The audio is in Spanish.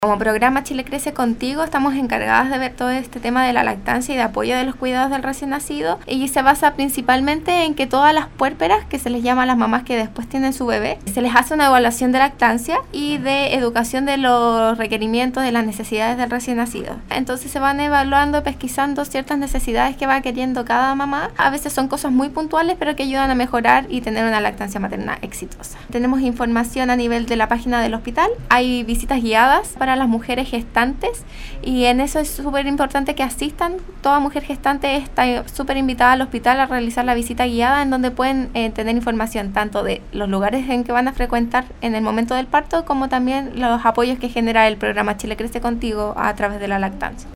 Como programa Chile Crece Contigo estamos encargadas de ver todo este tema de la lactancia y de apoyo de los cuidados del recién nacido, y se basa principalmente en que todas las puérperas, que se les llama a las mamás que después tienen su bebé, se les hace una evaluación de lactancia y de educación de los requerimientos, de las necesidades del recién nacido. Entonces se van evaluando, pesquisando ciertas necesidades que va queriendo cada mamá. A veces son cosas muy puntuales pero que ayudan a mejorar y tener una lactancia materna exitosa. Tenemos información a nivel de la página del hospital, hay visitas guiadas para las mujeres gestantes y en eso es súper importante que asistan. Toda mujer gestante está súper invitada al hospital a realizar la visita guiada, en donde pueden tener información tanto de los lugares en que van a frecuentar en el momento del parto como también los apoyos que genera el programa Chile Crece Contigo a través de la lactancia.